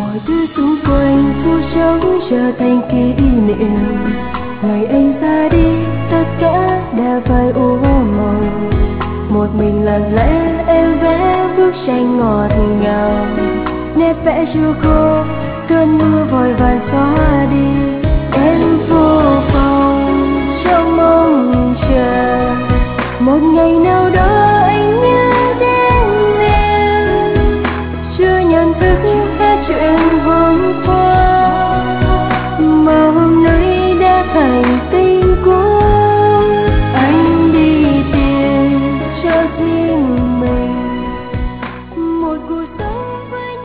mọi thứ xung quanh vui sống trở thành kỷ niệm. Ngày anh ra đi tất cả đã phai u màu, một mình lặng lẽ em vẽ bức tranh ngọt ngào. Nét vẽ chưa khô, cơn mưa vội vàng xóa đi. Em vô phòng trong mong chờ một ngày nào đó